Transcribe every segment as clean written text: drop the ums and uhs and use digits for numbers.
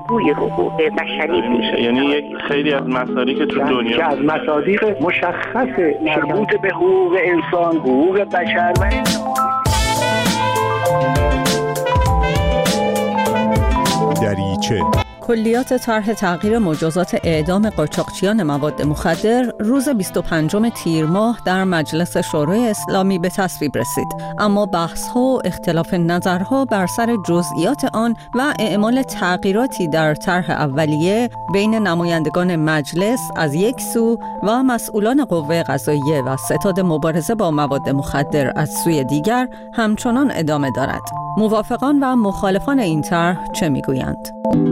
بازگوی حقوق بشری میشه. یعنی خیلی از مصادیق تو دنیا که از مصادیق مشخص مربوط به حقوق انسان، حقوق بشر و دریچه کلیات طرح تغییر مجازات اعدام قاچاقچیان مواد مخدر روز 25 تیر ماه در مجلس شورای اسلامی به تصویب رسید، اما بحث‌ها و اختلاف نظرها بر سر جزئیات آن و اعمال تغییراتی در طرح اولیه بین نمایندگان مجلس از یک سو و مسئولان قوه قضاییه و ستاد مبارزه با مواد مخدر از سوی دیگر همچنان ادامه دارد. موافقان و مخالفان این طرح چه میگویند؟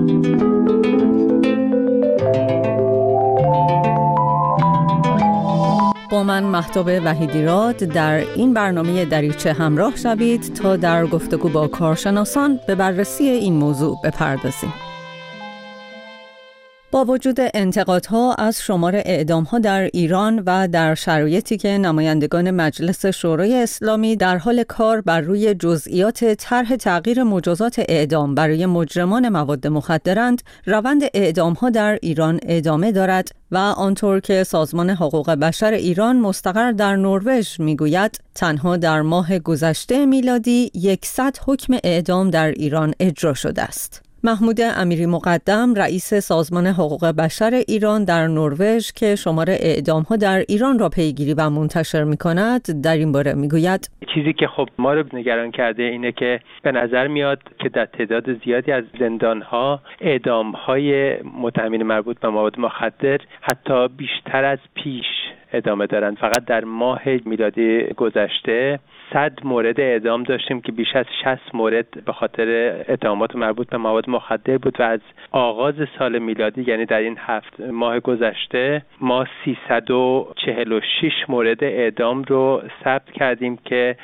با من مهتاب وحیدیراد در این برنامه دریچه همراه شوید تا در گفتگو با کارشناسان به بررسی این موضوع بپردازیم. با وجود انتقادها از شمار اعدام‌ها در ایران و در شرایطی که نمایندگان مجلس شورای اسلامی در حال کار بر روی جزئیات طرح تغییر مجازات اعدام برای مجرمان مواد مخدرند، روند اعدام‌ها در ایران ادامه دارد و آنطور که سازمان حقوق بشر ایران مستقر در نروژ میگوید، تنها در ماه گذشته میلادی 100 حکم اعدام در ایران اجرا شده است. محمود امیری مقدم، رئیس سازمان حقوق بشر ایران در نروژ که شمار اعدام‌ها در ایران را پیگیری و منتشر می‌کند، در این باره می‌گوید: چیزی که خب ما رو نگران کرده اینه که به نظر میاد که در تعداد زیادی از زندان‌ها اعدام‌های متهمین مربوط به مواد مخدر حتی بیشتر از پیش ادامه دارند. فقط در ماه میلادی گذشته 100 مورد اعدام داشتیم که بیش از 60 مورد به خاطر اتهامات مربوط به مواد مخدر بود و از آغاز سال میلادی، یعنی در این 7 ماه گذشته، ما 346 مورد اعدام رو ثبت کردیم که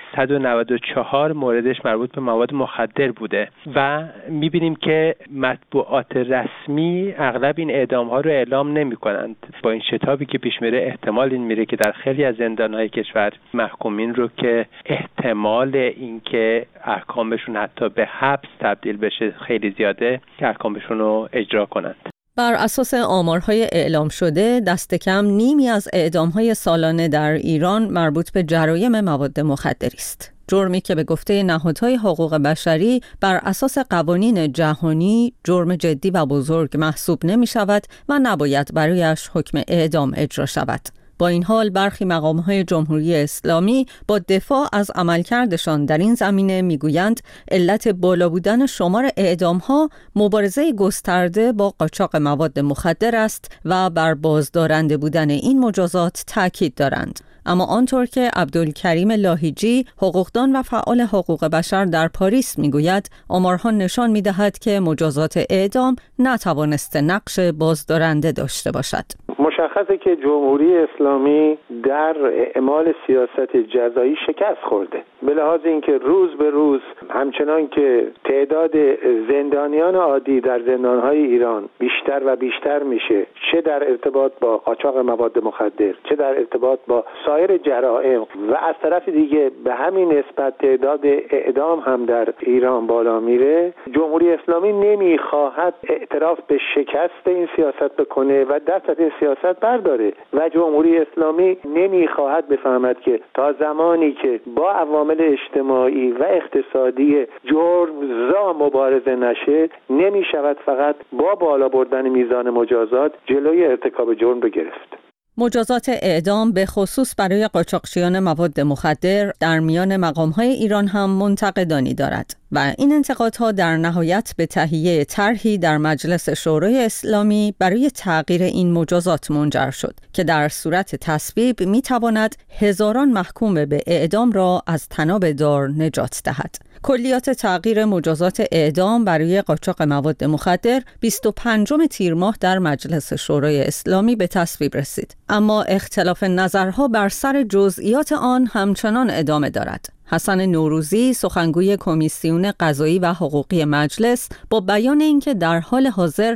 194 موردش مربوط به مواد مخدر بوده و می‌بینیم که مطبوعات رسمی اغلب این اعدام‌ها رو اعلام نمی‌کنند. با این شتابی که پیش میره احتمال این میره که در خیلی از زندان‌های کشور محکومین رو که احتمال اینکه احکامشون حتی به حبس تبدیل بشه خیلی زیاده که احکامشون رو اجرا کنند. بر اساس آمارهای اعلام شده، دست کم نیمی از اعدام‌های سالانه در ایران مربوط به جرایم مواد مخدری است. جرمی که به گفته نهادهای حقوق بشری بر اساس قوانین جهانی جرم جدی و بزرگ محسوب نمی شود و نباید برایش حکم اعدام اجرا شود. با این حال برخی مقام‌های جمهوری اسلامی با دفاع از عملکردشان در این زمینه میگویند علت بالا بودن شمار اعدام‌ها مبارزه گسترده با قاچاق مواد مخدر است و بر بازدارنده بودن این مجازات تاکید دارند. اما آنطور که عبدالکریم لاهیجی، حقوقدان و فعال حقوق بشر در پاریس میگوید، آمارها نشان می‌دهد که مجازات اعدام نتوانسته نقش بازدارنده داشته باشد. مشخصه که جمهوری اسلامی در اعمال سیاست جزایی شکست خورده، به لحاظ اینکه روز به روز همچنان که تعداد زندانیان عادی در زندانهای ایران بیشتر و بیشتر میشه، چه در ارتباط با قاچاق مواد مخدر، چه در ارتباط با سایر جرائم، و از طرف دیگه به همین نسبت تعداد اعدام هم در ایران بالا میره، جمهوری اسلامی نمیخواهد اعتراف به شکست این سیاست بکنه و دست از این سیاست برداره و جمهوری اسلامی نمیخواهد بفهمد که تا زمانی که با عوامل اجتماعی و اقتصادی جرمزا مبارزه نشه، نمیشود فقط با بالا بردن میزان مجازات جلوی ارتکاب جرم رو گرفت. مجازات اعدام به خصوص برای قاچاقچیان مواد مخدر در میان مقام‌های ایران هم منتقدانی دارد و این انتقادها در نهایت به تهیه طرحی در مجلس شورای اسلامی برای تغییر این مجازات منجر شد که در صورت تصویب می‌تواند هزاران محکوم به اعدام را از طناب دار نجات دهد. کلیات تغییر مجازات اعدام برای قاچاق مواد مخدر 25 تیر ماه در مجلس شورای اسلامی به تصویب رسید، اما اختلاف نظرها بر سر جزئیات آن همچنان ادامه دارد. حسن نوروزی، سخنگوی کمیسیون قضایی و حقوقی مجلس، با بیان اینکه در حال حاضر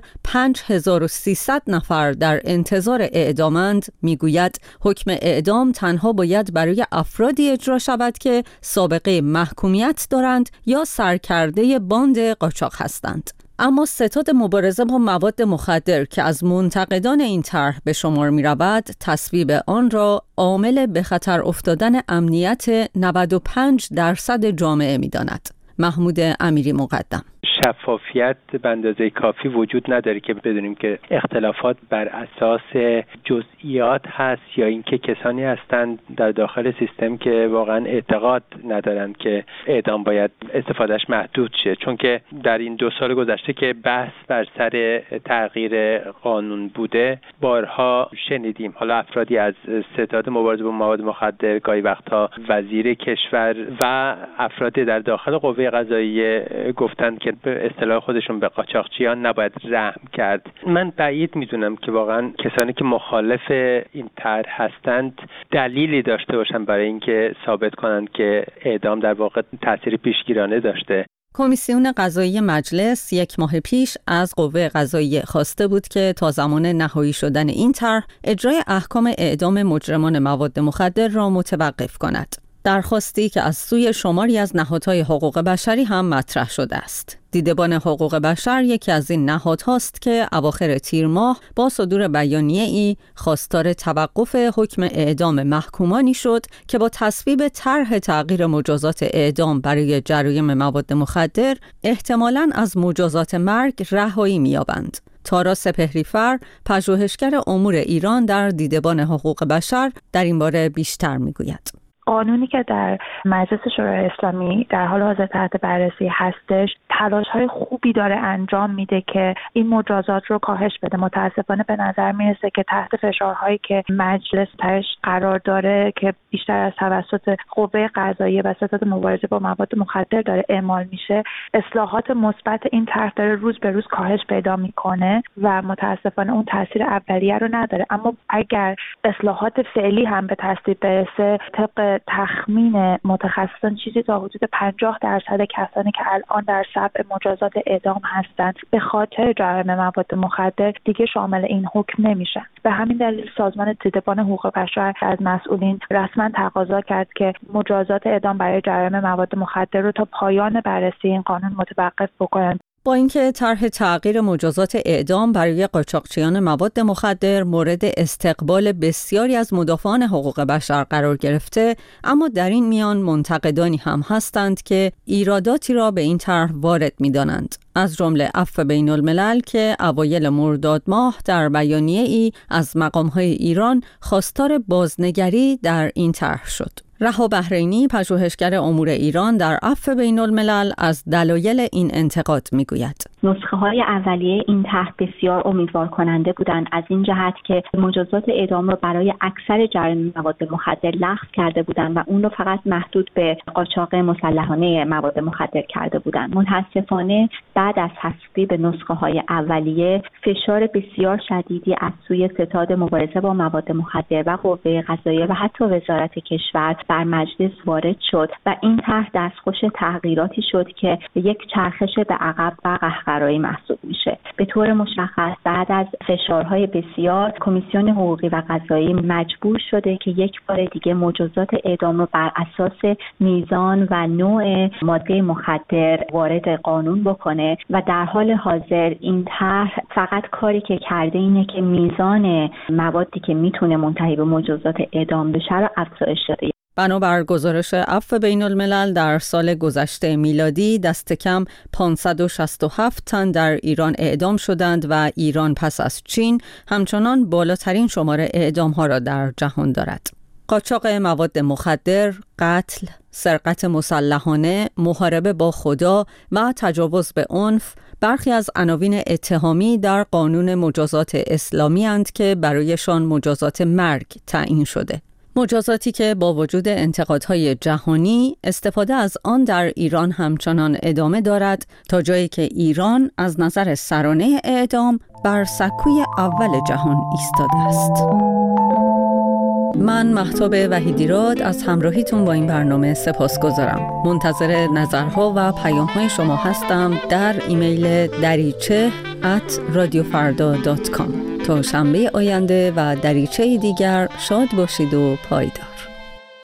5300 نفر در انتظار اعدامند، میگوید حکم اعدام تنها باید برای افرادی اجرا شود که سابقه محکومیت دارند یا سرکرده باند قاچاق هستند. اما ستاد مبارزه با مواد مخدر که از منتقدان این طرح به شمار می‌رود، تصویب آن را عامل به خطر افتادن امنیت 95% جامعه می‌داند. محمود امیری مقدم: شفافیت به اندازه کافی وجود نداره که بدونیم که اختلافات بر اساس جزئیات هست یا اینکه کسانی هستند در داخل سیستم که واقعا اعتقاد ندارند که اعدام باید استفادهش محدود شه. چون که در این 2 سال گذشته که بحث بر سر تغییر قانون بوده، بارها شنیدیم حالا افرادی از ستاد مبارزه با مواد مخدر، گاهی وقتها وزیر کشور و افراد در داخل قوه قضاییه گفتند که به اصطلاح خودشون به قاچاقچیان نباید رحم کرد. من بعید میدونم که واقعا کسانی که مخالف این طرح هستند دلیلی داشته باشن برای اینکه ثابت کنند که اعدام در واقع تأثیر پیشگیرانه داشته. کمیسیون قضایی مجلس 1 ماه پیش از قوه قضاییه خواسته بود که تا زمان نهایی شدن این طرح اجرای احکام اعدام مجرمان مواد مخدر را متوقف کند. درخواستی که از سوی شماری از نهادهای حقوق بشری هم مطرح شده است. دیدبان حقوق بشر یکی از این نهادهاست که اواخر تیر ماه با صدور بیانیه‌ای خواستار توقف حکم اعدام محکومانی شد که با تصویب طرح تغییر مجازات اعدام برای جرایم مواد مخدر احتمالاً از مجازات مرگ رهایی می‌یابند. تارا سپهری‌فر، پژوهشگر امور ایران در دیدبان حقوق بشر، در این باره بیشتر می‌گوید. قانونی که در مجلس شورای اسلامی در حال حاضر تحت بررسی هستش تلاش‌های خوبی داره انجام میده که این مجازات رو کاهش بده. متاسفانه به نظر میرسه که تحت فشارهایی که مجلس درش قرار داره که بیشتر از توسط قوه قضاییه و ستاد مبارزه با مواد مخدر داره اعمال میشه، اصلاحات مثبت این طرح داره روز به روز کاهش پیدا میکنه و متاسفانه اون تاثیر اولیه رو نداره. اما اگر اصلاحات فعلی هم به تصویب برسه، طبق تخمین متخصصان چیزی تا حدود 50% کسانی که الان در سبع مجازات اعدام هستند به خاطر جرایم مواد مخدر دیگه شامل این حکم نمیشن. به همین دلیل سازمان دیدبان حقوق بشر از مسئولین رسما تقاضا کرد که مجازات اعدام برای جرایم مواد مخدر رو تا پایان بررسی این قانون متوقف بکنند. با اینکه طرح تغییر مجازات اعدام برای قاچاقچیان مواد مخدر مورد استقبال بسیاری از مدافعان حقوق بشر قرار گرفته، اما در این میان منتقدانی هم هستند که ایراداتی را به این طرح وارد می‌دانند. از جمله عفو بین الملل که اوایل مرداد ماه در بیانیه‌ای از مقام‌های ایران خواستار بازنگری در این طرح شد. رها بحرینی، پژوهشگر امور ایران در عفو بین الملل، از دلایل این انتقاد میگوید. نسخه‌های اولیه این طرح بسیار امیدوار کننده بودند از این جهت که مجازات اعدام را برای اکثر جرایم مواد مخدر لغو کرده بودند و اون رو فقط محدود به قاچاق مسلحانه مواد مخدر کرده بودند. متاسفانه بعد از تصویب نسخه‌های اولیه فشار بسیار شدیدی از سوی ستاد مبارزه با مواد مخدر و قوه قضاییه و حتی وزارت کشور بر مجلس وارد شد و این طرح دستخوش تغییراتی شد که یک چرخش به عقب و قهقرایی محسوب میشه. به طور مشخص بعد از فشارهای بسیار کمیسیون حقوقی و قضایی مجبور شده که یک بار دیگه مجازات اعدام رو بر اساس میزان و نوع ماده مخدر وارد قانون بکنه و در حال حاضر این طرح فقط کاری که کرده اینه که میزان موادی که میتونه منتهی به مجازات اعدام بشه رو افزایش داده. بنابر گزارش عفو بین الملل در سال گذشته میلادی دست کم 567 تن در ایران اعدام شدند و ایران پس از چین همچنان بالاترین شمار اعدام ها را در جهان دارد. قاچاق مواد مخدر، قتل، سرقت مسلحانه، محاربه با خدا و تجاوز به عنف برخی از عناوین اتهامی در قانون مجازات اسلامی اند که برایشان مجازات مرگ تعیین شده. مجازاتی که با وجود انتقادهای جهانی استفاده از آن در ایران همچنان ادامه دارد تا جایی که ایران از نظر سرانه اعدام بر سکوی اول جهان ایستاده است. من مهتاب وحیدیراد از همراهیتون با این برنامه سپاسگزارم. منتظر نظرها و پیام‌های شما هستم در ایمیل dariche@radiofarda.com. تا شنبه آینده و دریچه دیگر شاد باشید و پایدار.